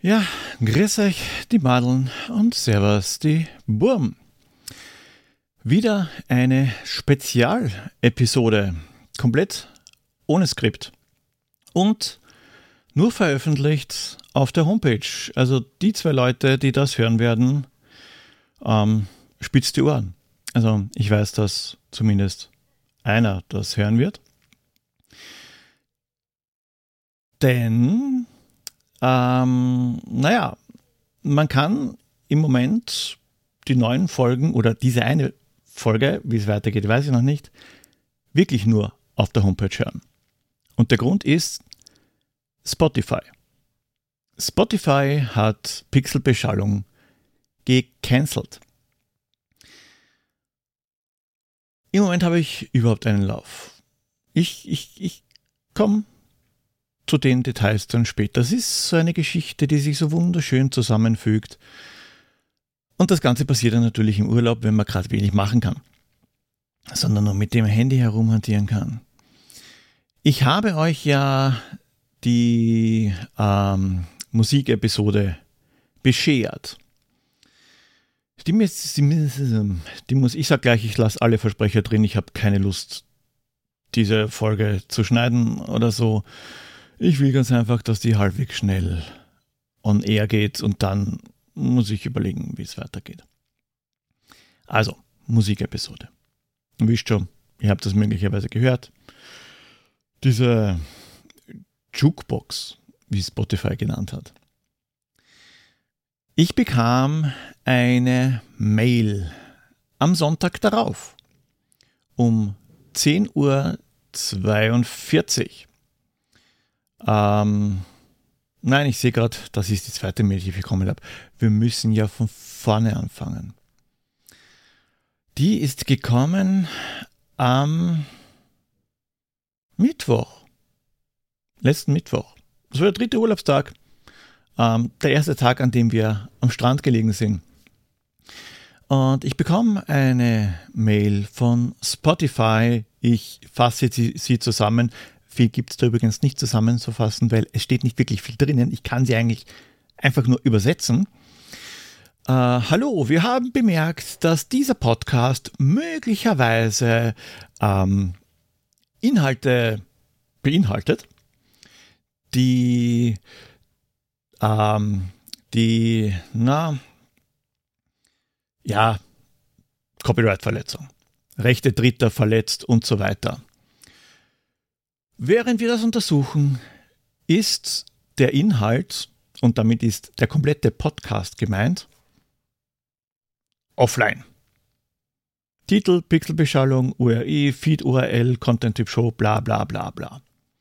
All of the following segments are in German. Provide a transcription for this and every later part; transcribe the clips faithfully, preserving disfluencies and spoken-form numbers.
Ja, grüß euch die Madeln und servus die Burm. Wieder eine Spezialepisode, komplett ohne Skript und nur veröffentlicht auf der Homepage. Also die zwei Leute, die das hören werden, ähm, spitzt die Ohren. Also ich weiß, dass zumindest einer das hören wird. Denn Ähm, naja, man kann im Moment die neuen Folgen oder diese eine Folge, wie es weitergeht, weiß ich noch nicht, wirklich nur auf der Homepage hören. Und der Grund ist Spotify. Spotify hat Pixelbeschallung gecancelt. Im Moment habe ich überhaupt einen Lauf. Ich, ich, ich komme zu den Details dann später. Das ist so eine Geschichte, die sich so wunderschön zusammenfügt. Und das Ganze passiert dann natürlich im Urlaub, wenn man gerade wenig machen kann, sondern nur mit dem Handy herumhantieren kann. Ich habe euch ja die ähm, Musikepisode beschert. Die, die, die muss, ich sag gleich, ich lasse alle Versprecher drin. Ich habe keine Lust, diese Folge zu schneiden oder so. Ich will ganz einfach, dass die halbwegs schnell on air geht und dann muss ich überlegen, wie es weitergeht. Also, Musikepisode. Ihr wisst schon, ihr habt das möglicherweise gehört. Diese Jukebox, wie Spotify genannt hat. Ich bekam eine Mail am Sonntag darauf um zehn Uhr zweiundvierzig. Ähm, nein, ich sehe gerade, das ist die zweite Mail, die ich bekommen habe. Wir müssen ja von vorne anfangen. Die ist gekommen am Mittwoch. Letzten Mittwoch. Das war der dritte Urlaubstag. Ähm, der erste Tag, an dem wir am Strand gelegen sind. Und ich bekomme eine Mail von Spotify. Ich fasse sie, sie zusammen. Viel gibt es da übrigens nicht zusammenzufassen, weil es steht nicht wirklich viel drinnen. Ich kann sie eigentlich einfach nur übersetzen. Äh, hallo, wir haben bemerkt, dass dieser Podcast möglicherweise ähm, Inhalte beinhaltet, die, ähm, die, na, ja, Copyright-Verletzung, Rechte Dritter verletzt und so weiter. Während wir das untersuchen, ist der Inhalt, und damit ist der komplette Podcast gemeint, offline. Titel, Pixelbeschallung, U R I, Feed-U R L, Content-Typ Show, bla bla bla bla.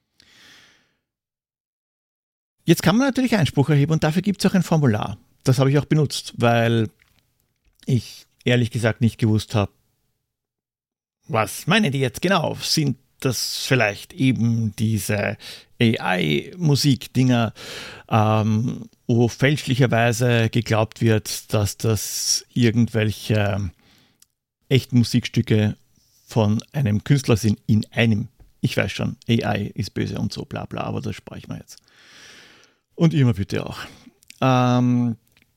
Jetzt kann man natürlich Einspruch erheben und dafür gibt es auch ein Formular. Das habe ich auch benutzt, weil ich ehrlich gesagt nicht gewusst habe, was meinen die jetzt genau? Sind das vielleicht eben diese A I-Musik-Dinger, ähm, wo fälschlicherweise geglaubt wird, dass das irgendwelche echten Musikstücke von einem Künstler sind in einem. Ich weiß schon, A I ist böse und so, bla bla, aber das sprechen wir jetzt. Und immer bitte auch. Ähm,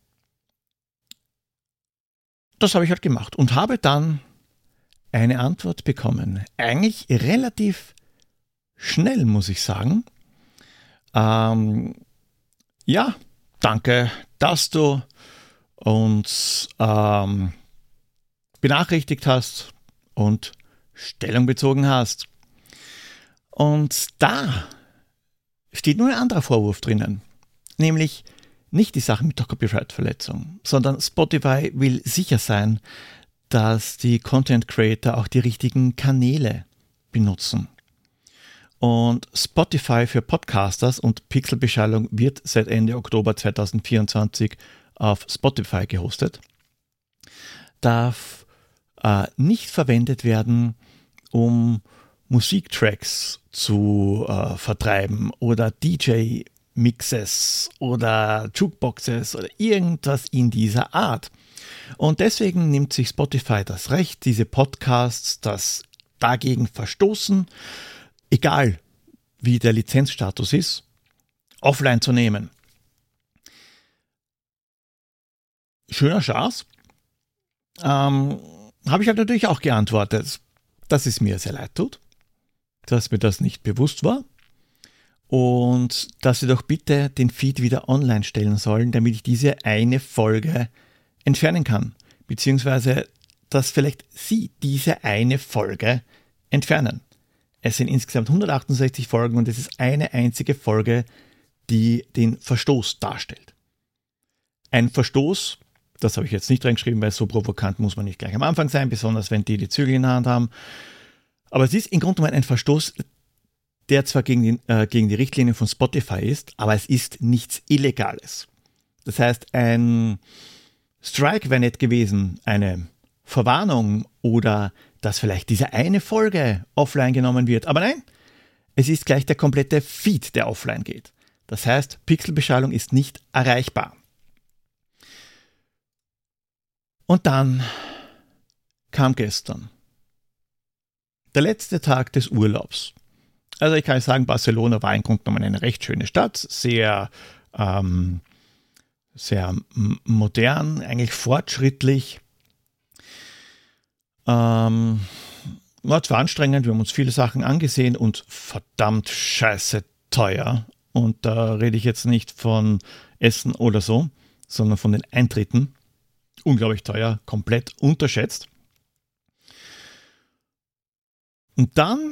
das habe ich halt gemacht und habe dann eine Antwort bekommen. Eigentlich relativ schnell, muss ich sagen. Ähm, ja, danke, dass du uns ähm, benachrichtigt hast und Stellung bezogen hast. Und da steht nur ein anderer Vorwurf drinnen, nämlich nicht die Sache mit der Copyright-Verletzung, sondern Spotify will sicher sein, dass die Content Creator auch die richtigen Kanäle benutzen. Und Spotify für Podcasters und Pixelbeschallung wird seit Ende Oktober zweitausendvierundzwanzig auf Spotify gehostet. Darf äh, nicht verwendet werden, um Musiktracks zu äh, vertreiben oder D J-Mixes oder Jukeboxes oder irgendwas in dieser Art. Und deswegen nimmt sich Spotify das Recht, diese Podcasts, das dagegen verstoßen, egal wie der Lizenzstatus ist, offline zu nehmen. schöner Schatz. Ähm, habe ich halt natürlich auch geantwortet, dass es mir sehr leid tut, dass mir das nicht bewusst war und dass sie doch bitte den Feed wieder online stellen sollen, damit ich diese eine Folge entfernen kann, beziehungsweise dass vielleicht sie diese eine Folge entfernen. Es sind insgesamt hundertachtundsechzig Folgen und es ist eine einzige Folge, die den Verstoß darstellt. Ein Verstoß, das habe ich jetzt nicht reingeschrieben, weil so provokant muss man nicht gleich am Anfang sein, besonders wenn die die Zügel in der Hand haben. Aber es ist im Grunde genommen ein Verstoß, der zwar gegen die, äh, gegen die Richtlinien von Spotify ist, aber es ist nichts Illegales. Das heißt, ein Strike wäre nicht gewesen, eine Verwarnung oder dass vielleicht diese eine Folge offline genommen wird. Aber nein, es ist gleich der komplette Feed, der offline geht. Das heißt, Pixelbeschallung ist nicht erreichbar. Und dann kam gestern der letzte Tag des Urlaubs. Also ich kann sagen, Barcelona war im Grunde genommen eine recht schöne Stadt, sehr, ähm, sehr m- modern, eigentlich fortschrittlich. Ähm, war zwar anstrengend, wir haben uns viele Sachen angesehen und verdammt scheiße teuer. Und da rede ich jetzt nicht von Essen oder so, sondern von den Eintritten. Unglaublich teuer, komplett unterschätzt. Und dann,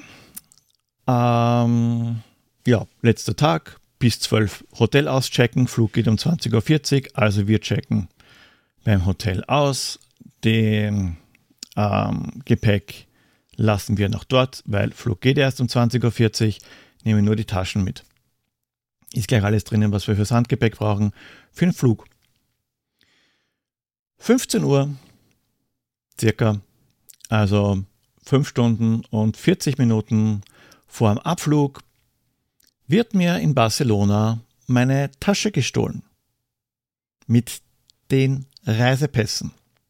ähm, ja, letzter Tag, bis zwölf Hotel auschecken, Flug geht um zwanzig Uhr vierzig, also wir checken beim Hotel aus, den ähm, Gepäck lassen wir noch dort, weil Flug geht erst um zwanzig Uhr vierzig, nehmen nur die Taschen mit. Ist gleich alles drinnen, was wir fürs Handgepäck brauchen, für den Flug. fünfzehn Uhr circa, also fünf Stunden und vierzig Minuten vor dem Abflug, wird mir in Barcelona meine Tasche gestohlen. Mit den Reisepässen.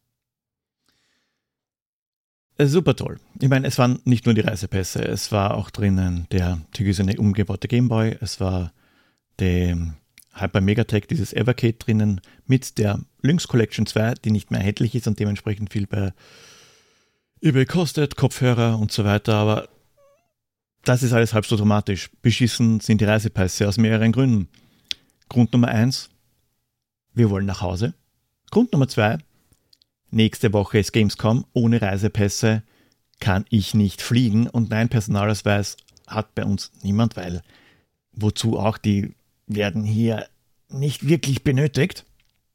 Super toll. Ich meine, es waren nicht nur die Reisepässe, es war auch drinnen der türkisene umgebaute Gameboy, es war der Hyper Megatech, dieses Evercade drinnen mit der Lynx Collection zwei, die nicht mehr erhältlich ist und dementsprechend viel bei eBay kostet, Kopfhörer und so weiter, aber das ist alles halb so dramatisch. Beschissen sind die Reisepässe aus mehreren Gründen. Grund Nummer eins, wir wollen nach Hause. Grund Nummer zwei, nächste Woche ist Gamescom, ohne Reisepässe kann ich nicht fliegen und nein, Personalausweis hat bei uns niemand, weil wozu auch, die werden hier nicht wirklich benötigt.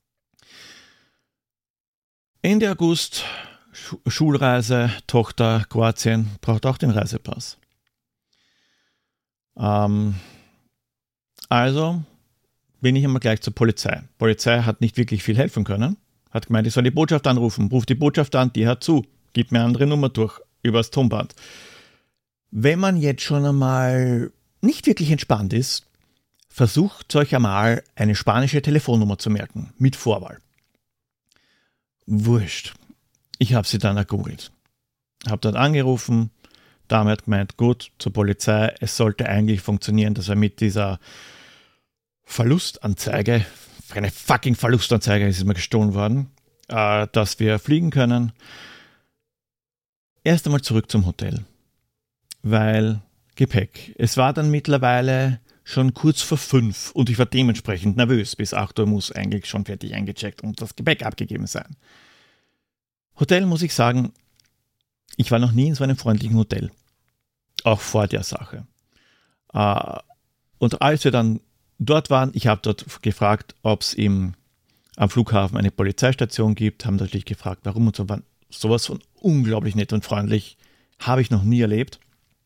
Ende August, Schulreise, Tochter, Kroatien, braucht auch den Reisepass. Ähm, also bin ich immer gleich zur Polizei. Polizei hat nicht wirklich viel helfen können. Hat gemeint, ich soll die Botschaft anrufen. Ruf die Botschaft an, die hört zu. Gib mir eine andere Nummer durch, übers Tonband. Wenn man jetzt schon einmal nicht wirklich entspannt ist, versucht euch einmal eine spanische Telefonnummer zu merken, mit Vorwahl. Wurscht. Ich habe sie dann ergoogelt. Habe dort angerufen, Dame hat gemeint, gut, zur Polizei, es sollte eigentlich funktionieren, dass er mit dieser Verlustanzeige, eine fucking Verlustanzeige ist mir gestohlen worden, äh, dass wir fliegen können. Erst einmal zurück zum Hotel, weil Gepäck. Es war dann mittlerweile schon kurz vor fünf und ich war dementsprechend nervös. Bis acht Uhr muss eigentlich schon fertig eingecheckt und das Gepäck abgegeben sein. Hotel muss ich sagen, ich war noch nie in so einem freundlichen Hotel. Auch vor der Sache. Und als wir dann dort waren, ich habe dort gefragt, ob es am Flughafen eine Polizeistation gibt, haben natürlich gefragt, warum und so, waren sowas von unglaublich nett und freundlich, habe ich noch nie erlebt.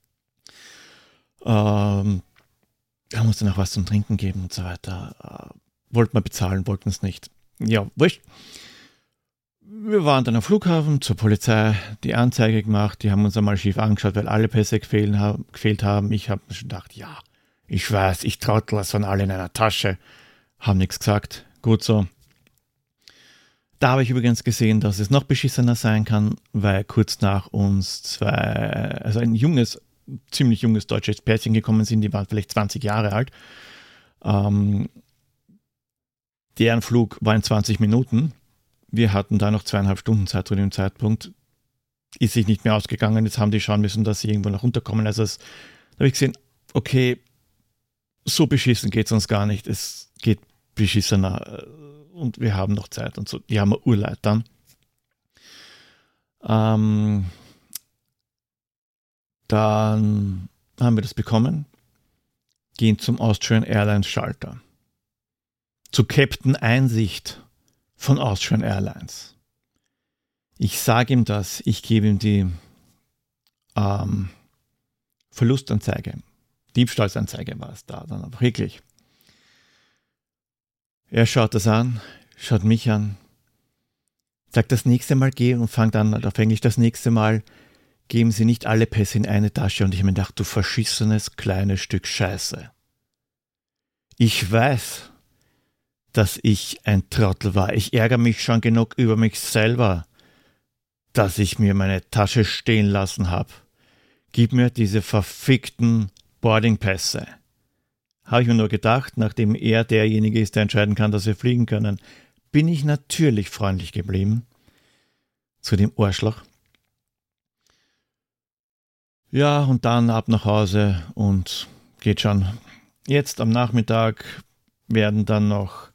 Ähm, haben uns dann auch was zum Trinken geben und so weiter. Äh, wollten wir bezahlen, wollten es nicht. Ja, wurscht. Wir waren dann am Flughafen, zur Polizei, die Anzeige gemacht, die haben uns einmal schief angeschaut, weil alle Pässe gefehlt haben. Gefehlt haben. Ich habe mir schon gedacht, ja, ich weiß, ich trottel, das waren alle in einer Tasche. Haben nichts gesagt, gut so. Da habe ich übrigens gesehen, dass es noch beschissener sein kann, weil kurz nach uns zwei, also ein junges, ziemlich junges deutsches Pärchen gekommen sind, die waren vielleicht zwanzig Jahre alt. Ähm, deren Flug war in zwanzig Minuten. wir hatten da noch zweieinhalb Stunden Zeit zu dem Zeitpunkt. Ist sich nicht mehr ausgegangen. Jetzt haben die schauen müssen, dass sie irgendwo noch runterkommen. Also das, da habe ich gesehen, okay, so beschissen geht es uns gar nicht. Es geht beschissener und wir haben noch Zeit und so. Die haben wir urleid dann. Ähm, dann haben wir das bekommen, gehen zum Austrian Airlines Schalter. Zu Captain Einsicht von Austrian Airlines. Ich sage ihm das, ich gebe ihm die ähm, Verlustanzeige, Diebstahlsanzeige war es da dann aber wirklich. Er schaut das an, schaut mich an, sagt das nächste Mal gehen und fängt an auf Englisch, das nächste Mal geben Sie nicht alle Pässe in eine Tasche. Und ich mir dachte, du verschissenes kleines Stück Scheiße. Ich weiß, dass ich ein Trottel war. Ich ärgere mich schon genug über mich selber, dass ich mir meine Tasche stehen lassen habe. Gib mir diese verfickten Boardingpässe. Habe ich mir nur gedacht, nachdem er derjenige ist, der entscheiden kann, dass wir fliegen können, bin ich natürlich freundlich geblieben zu dem Arschloch. Ja, und dann ab nach Hause und geht schon. Jetzt am Nachmittag werden dann noch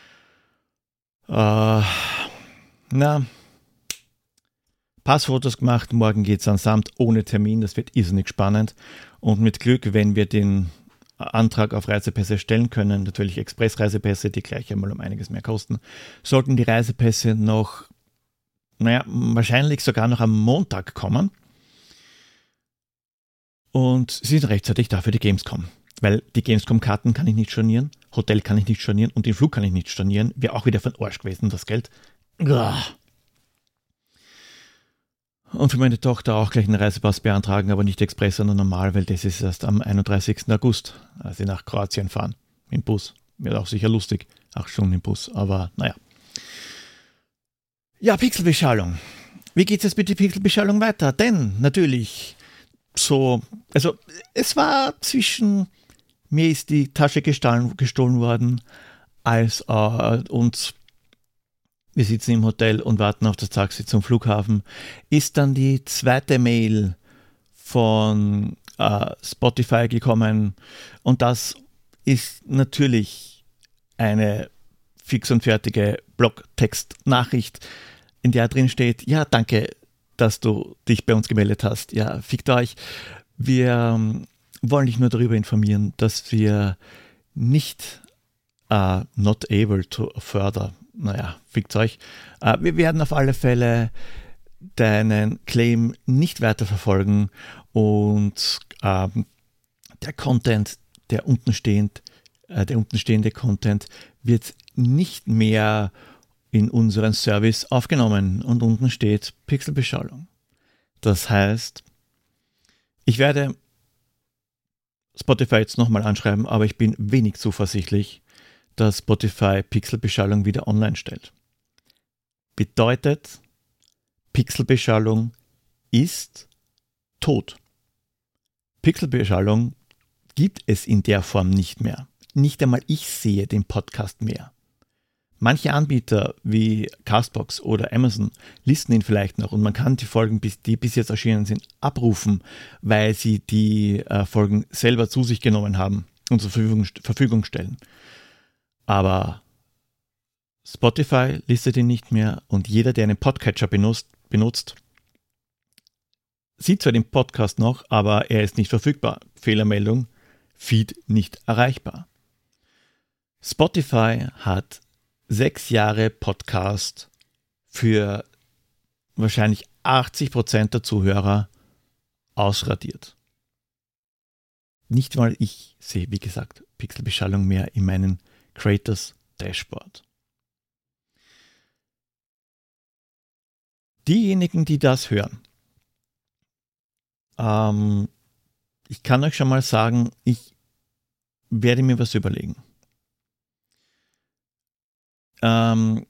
äh, na, Passfotos gemacht. Morgen geht es an Samt ohne Termin. Das wird irrsinnig spannend. Und mit Glück, wenn wir den Antrag auf Reisepässe stellen können, natürlich Expressreisepässe, die gleich einmal um einiges mehr kosten, sollten die Reisepässe noch, naja, wahrscheinlich sogar noch am Montag kommen. Und sie sind rechtzeitig dafür die Gamescom. Weil die Gamescom-Karten kann ich nicht stornieren, Hotel kann ich nicht stornieren und den Flug kann ich nicht stornieren. Wäre auch wieder für den Arsch gewesen, das Geld. Und für meine Tochter auch gleich einen Reisepass beantragen, aber nicht Express, sondern normal, weil das ist erst am einunddreißigsten August, als sie nach Kroatien fahren. Im Bus. Wird auch sicher lustig. Acht Stunden im Bus, aber naja. Ja, Pixelbeschallung. Wie geht es jetzt mit der Pixelbeschallung weiter? Denn natürlich so, also es war zwischen mir ist die Tasche gestohlen, gestohlen worden, als äh, und wir sitzen im Hotel und warten auf das Taxi zum Flughafen, ist dann die zweite Mail von äh, Spotify gekommen und das ist natürlich eine fix und fertige Blogtext-Nachricht, in der drin steht, ja, danke, dass du dich bei uns gemeldet hast. Ja, fickt euch. Wir ähm, wollen dich nur darüber informieren, dass wir nicht uh, not able to further, naja, fickt euch. Uh, wir werden auf alle Fälle deinen Claim nicht weiterverfolgen und uh, der Content, der unten stehend, uh, der untenstehende Content wird nicht mehr in unseren Service aufgenommen und unten steht Pixelbeschallung. Das heißt, ich werde Spotify jetzt nochmal anschreiben, aber ich bin wenig zuversichtlich, dass Spotify Pixelbeschallung wieder online stellt. Bedeutet, Pixelbeschallung ist tot. Pixelbeschallung gibt es in der Form nicht mehr. Nicht einmal ich sehe den Podcast mehr. Manche Anbieter wie Castbox oder Amazon listen ihn vielleicht noch und man kann die Folgen, die bis jetzt erschienen sind, abrufen, weil sie die äh, Folgen selber zu sich genommen haben und zur Verfügung, Verfügung stellen. Aber Spotify listet ihn nicht mehr und jeder, der einen Podcatcher benutzt, benutzt, sieht zwar den Podcast noch, aber er ist nicht verfügbar. Fehlermeldung, Feed nicht erreichbar. Spotify hat sechs Jahre Podcast für wahrscheinlich achtzig Prozent der Zuhörer ausradiert. Nicht mal ich sehe, wie gesagt, Pixelbeschallung mehr in meinem Creators Dashboard. Diejenigen, die das hören, ähm, ich kann euch schon mal sagen, ich werde mir was überlegen. Ähm,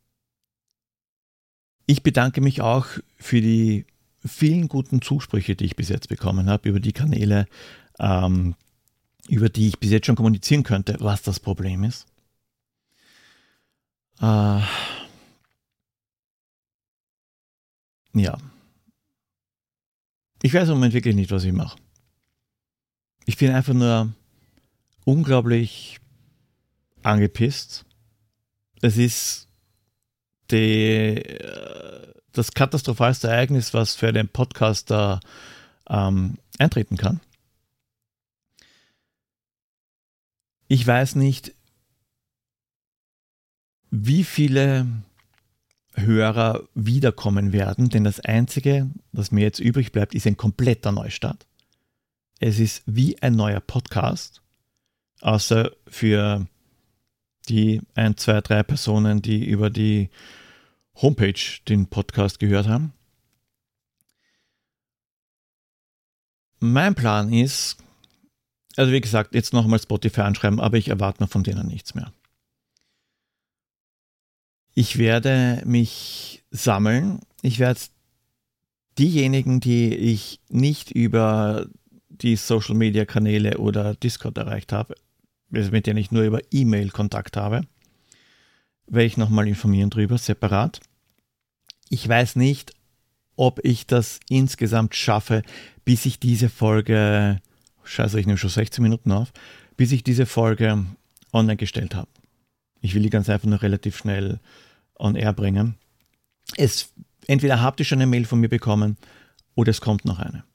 ich bedanke mich auch für die vielen guten Zusprüche, die ich bis jetzt bekommen habe, über die Kanäle, ähm, über die ich bis jetzt schon kommunizieren könnte, was das Problem ist. Äh, Ja. Ich weiß im Moment wirklich nicht, was ich mache. Ich bin einfach nur unglaublich angepisst. Es ist die, das katastrophalste Ereignis, was für den Podcaster ähm, eintreten kann. Ich weiß nicht, wie viele Hörer wiederkommen werden, denn das Einzige, was mir jetzt übrig bleibt, ist ein kompletter Neustart. Es ist wie ein neuer Podcast, außer für die ein, zwei, drei Personen, die über die Homepage den Podcast gehört haben. Mein Plan ist, also wie gesagt, jetzt nochmal Spotify anschreiben, aber ich erwarte noch von denen nichts mehr. Ich werde mich sammeln. Ich werde diejenigen, die ich nicht über die Social-Media-Kanäle oder Discord erreicht habe, mit denen ich nur über E-Mail Kontakt habe, werde ich nochmal informieren drüber, separat. Ich weiß nicht, ob ich das insgesamt schaffe, bis ich diese Folge, scheiße, ich nehme schon sechzehn Minuten auf, bis ich diese Folge online gestellt habe. Ich will die ganz einfach nur relativ schnell on air bringen. Es, entweder habt ihr schon eine Mail von mir bekommen oder es kommt noch eine.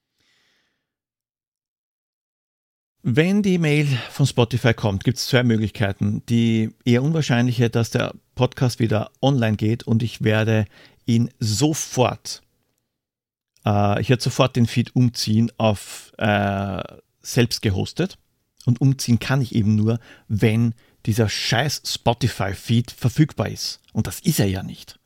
Wenn die Mail von Spotify kommt, gibt es zwei Möglichkeiten. Die eher unwahrscheinliche, dass der Podcast wieder online geht und ich werde ihn sofort, äh, ich werde sofort den Feed umziehen auf äh, selbst gehostet. Und umziehen kann ich eben nur, wenn dieser scheiß Spotify-Feed verfügbar ist. Und das ist er ja nicht.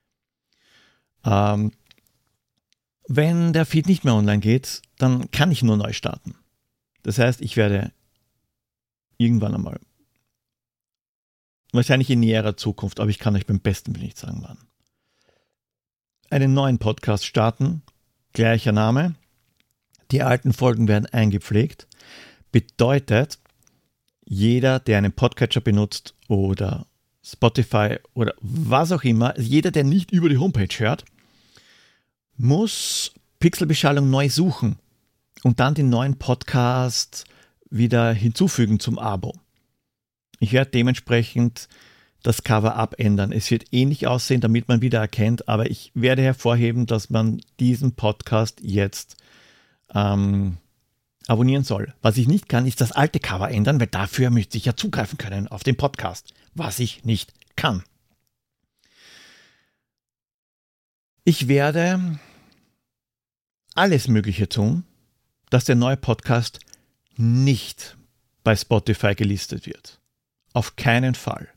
Ähm, wenn der Feed nicht mehr online geht, dann kann ich nur neu starten. Das heißt, ich werde irgendwann einmal, wahrscheinlich in näherer Zukunft, aber ich kann euch beim besten Willen nicht sagen, wann, einen neuen Podcast starten, gleicher Name. Die alten Folgen werden eingepflegt. Bedeutet, jeder, der einen Podcatcher benutzt oder Spotify oder was auch immer, jeder, der nicht über die Homepage hört, muss Pixelbeschallung neu suchen und dann den neuen Podcast wieder hinzufügen zum Abo. Ich werde dementsprechend das Cover abändern. Es wird ähnlich aussehen, damit man wieder erkennt, aber ich werde hervorheben, dass man diesen Podcast jetzt ähm, abonnieren soll. Was ich nicht kann, ist das alte Cover ändern, weil dafür müsste ich ja zugreifen können auf den Podcast, was ich nicht kann. Ich werde alles Mögliche tun, dass der neue Podcast nicht bei Spotify gelistet wird. Auf keinen Fall.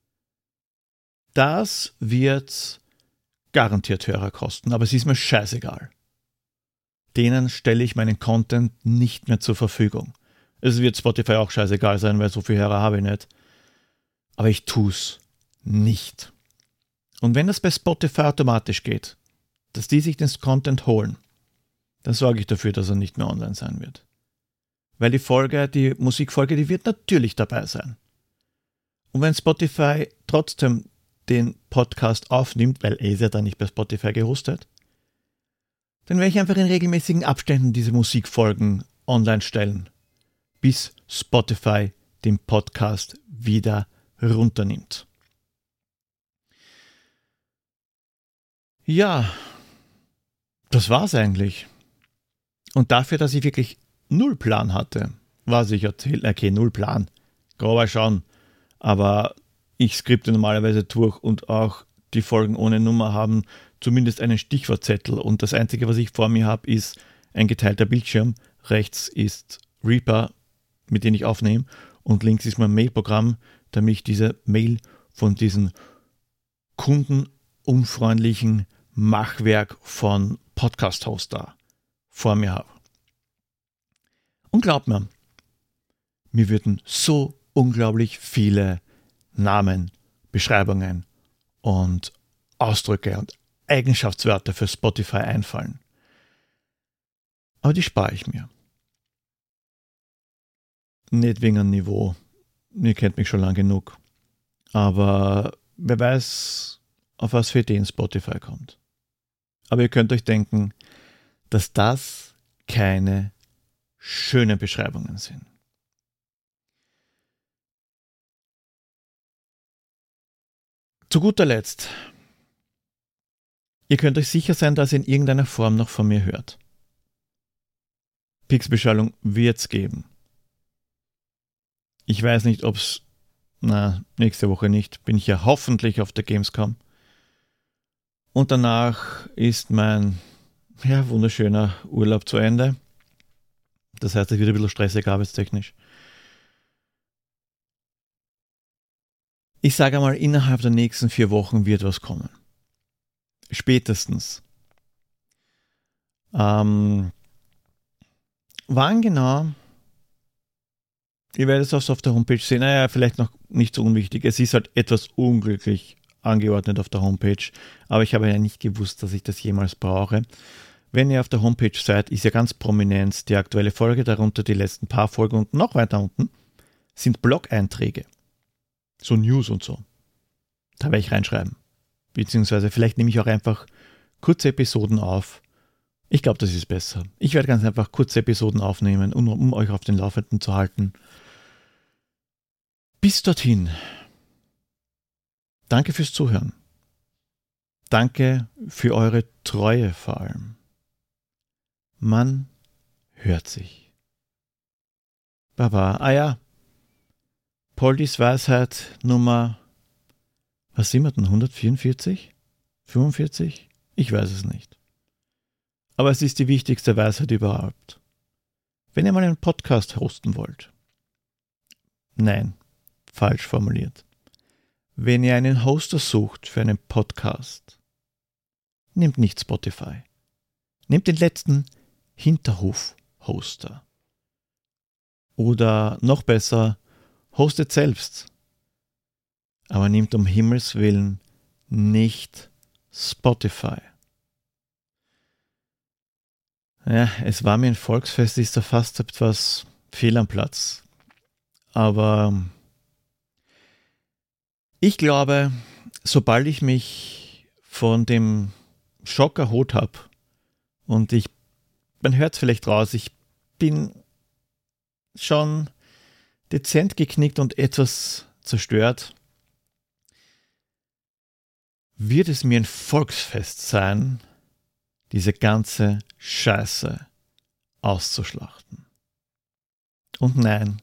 Das wird garantiert Hörer kosten, aber es ist mir scheißegal. Denen stelle ich meinen Content nicht mehr zur Verfügung. Es wird Spotify auch scheißegal sein, weil so viele Hörer habe ich nicht. Aber ich tue es nicht. Und wenn das bei Spotify automatisch geht, dass die sich den Content holen, dann sorge ich dafür, dass er nicht mehr online sein wird. Weil die Folge, die Musikfolge, die wird natürlich dabei sein. Und wenn Spotify trotzdem den Podcast aufnimmt, weil er ist ja dann nicht bei Spotify gehostet, dann werde ich einfach in regelmäßigen Abständen diese Musikfolgen online stellen, bis Spotify den Podcast wieder runternimmt. Ja, das war's eigentlich. Und dafür, dass ich wirklich null Plan hatte, was ich erzähle, okay, null Plan, grober schauen, aber ich skripte normalerweise durch und auch die Folgen ohne Nummer haben zumindest einen Stichwortzettel und das Einzige, was ich vor mir habe, ist ein geteilter Bildschirm. Rechts ist Reaper, mit dem ich aufnehme und links ist mein Mailprogramm, damit ich diese Mail von diesem kundenunfreundlichen Machwerk von Podcast-Hoster vor mir habe. Und glaubt mir, mir würden so unglaublich viele Namen, Beschreibungen und Ausdrücke und Eigenschaftswörter für Spotify einfallen. Aber die spare ich mir. Nicht wegen einem Niveau. Ihr kennt mich schon lang genug. Aber wer weiß, auf was für Ideen Spotify kommt. aber ihr könnt euch denken, dass das keine schönen Beschreibungen sind. Zu guter Letzt, ihr könnt euch sicher sein, dass ihr in irgendeiner Form noch von mir hört. Pixelbeschallung wird es geben. Ich weiß nicht, ob es, na, nächste Woche nicht, bin ich ja hoffentlich auf der Gamescom. Und danach ist mein, ja, wunderschöner Urlaub zu Ende. Das heißt, es wird ein bisschen stressig arbeitstechnisch. Ich sage mal, innerhalb der nächsten vier Wochen wird was kommen. Spätestens. Ähm, wann genau? Ihr werdet es auf der Homepage sehen. Naja, vielleicht noch nicht so unwichtig. Es ist halt etwas unglücklich angeordnet auf der Homepage. Aber ich habe ja nicht gewusst, dass ich das jemals brauche. Wenn ihr auf der Homepage seid, ist ja ganz prominent die aktuelle Folge, darunter die letzten paar Folgen und noch weiter unten sind Blog-Einträge. So News und so. Da werde ich reinschreiben. Beziehungsweise vielleicht nehme ich auch einfach kurze Episoden auf. Ich glaube, das ist besser. Ich werde ganz einfach kurze Episoden aufnehmen, um, um euch auf den Laufenden zu halten. Bis dorthin. Danke fürs Zuhören. Danke für eure Treue vor allem. Man hört sich. Baba. Ah ja. Poldis Weisheit Nummer, was sind wir denn, hundertvierundvierzig? fünfundvierzig? Ich weiß es nicht. Aber es ist die wichtigste Weisheit überhaupt. Wenn ihr mal einen Podcast hosten wollt. Nein, falsch formuliert. Wenn ihr einen Hoster sucht für einen Podcast, nehmt nicht Spotify. Nehmt den letzten Hinterhof-Hoster. Oder noch besser, hostet selbst. Aber nehmt um Himmels Willen nicht Spotify. Ja, es war mir ein Volksfest, ist da fast etwas fehl am Platz. Aber ich glaube, sobald ich mich von dem Schock erholt habe und ich, man hört es vielleicht raus, ich bin schon dezent geknickt und etwas zerstört, wird es mir ein Volksfest sein, diese ganze Scheiße auszuschlachten. Und nein,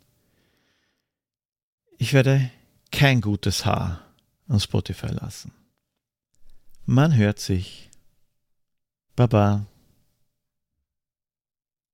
ich werde kein gutes Haar an Spotify lassen. Man hört sich. Baba.